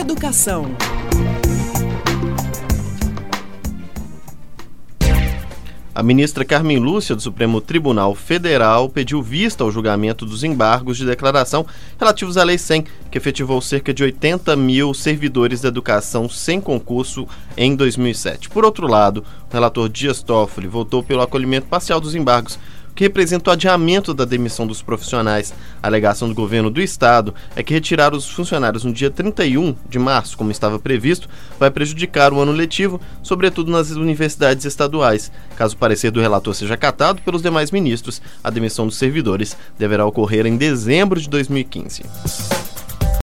Educação. A ministra Carmen Lúcia, do Supremo Tribunal Federal, pediu vista ao julgamento dos embargos de declaração relativos à Lei 100, que efetivou cerca de 80 mil servidores da educação sem concurso em 2007. Por outro lado, o relator Dias Toffoli votou pelo acolhimento parcial dos embargos, que representa o adiamento da demissão dos profissionais. A alegação do governo do estado é que retirar os funcionários no dia 31 de março, como estava previsto, vai prejudicar o ano letivo, sobretudo nas universidades estaduais. Caso o parecer do relator seja acatado pelos demais ministros, a demissão dos servidores deverá ocorrer em dezembro de 2015.